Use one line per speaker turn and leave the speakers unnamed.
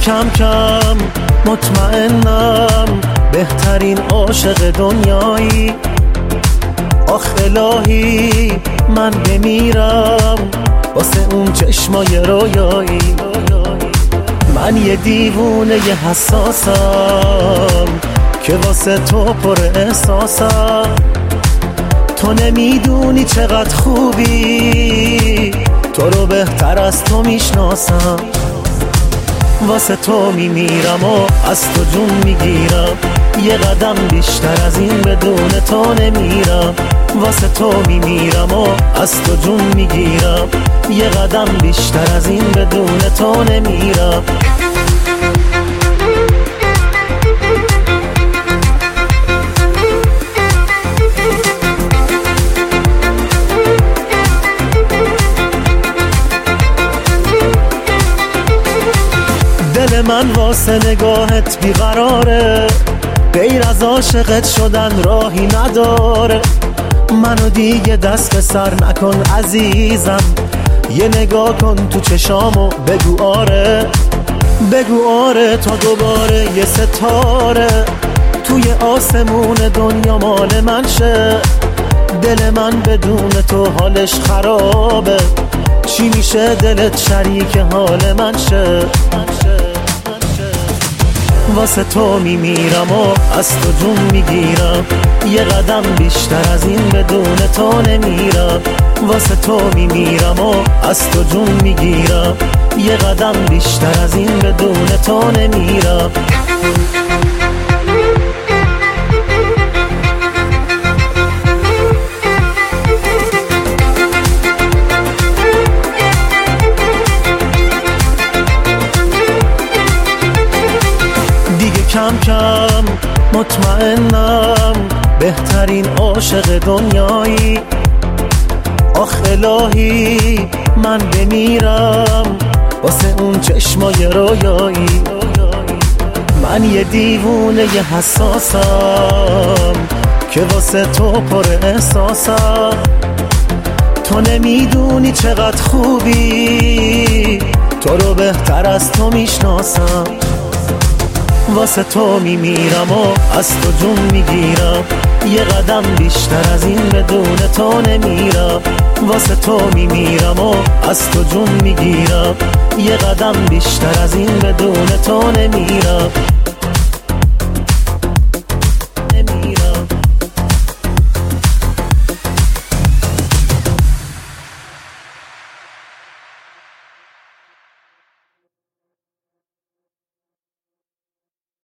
کم کم مطمئنم بهترین عاشق دنیایی. آخ الهی من بمیرم واسه اون چشمای رویایی. من یه دیوونه یه حساسم که واسه تو پر احساسم. تو نمیدونی چقدر خوبی، تو رو بهتر از تو میشناسم. واسه تو میمیرم و از تو جون میگیرم، یه قدم بیشتر از این بدون تو نمیرم. واسه تو میمیرم و از تو جون میگیرم، یه قدم بیشتر از این بدون تو نمیرم. دل من واسه نگاهت بیقراره، غیر از عاشقت شدن راهی نداره. منو دیگه دست به سر نکن عزیزم، یه نگاه کن تو چشامو بگو آره. بگو آره تا دوباره یه ستاره توی آسمون دنیا مال من شه. دل من بدون تو حالش خرابه، چی میشه دلت شریک حال من شه. واسه تو میمیرم و از تو جون میگیرم، یه قدم بیشتر از این بدون تو نمیرم. واسه تو میمیرم و از تو جون میگیرم، یه قدم بیشتر از این بدون تو نمیرم. کم کم مطمئنم بهترین عاشق دنیایی. آخ الهی من بمیرم واسه اون چشمای رویایی. من یه دیوونه یه حساسم که واسه تو پر احساسم. تو نمیدونی چقدر خوبی، تو رو بهتر از تو میشناسم. واسه تو میمیرم و از تو جون میگیرم، یه قدم بیشتر از این بدون تو نمیرم. واسه تو میمیرم و از تو جون میگیرم، یه قدم بیشتر از این بدون تو نمیرم.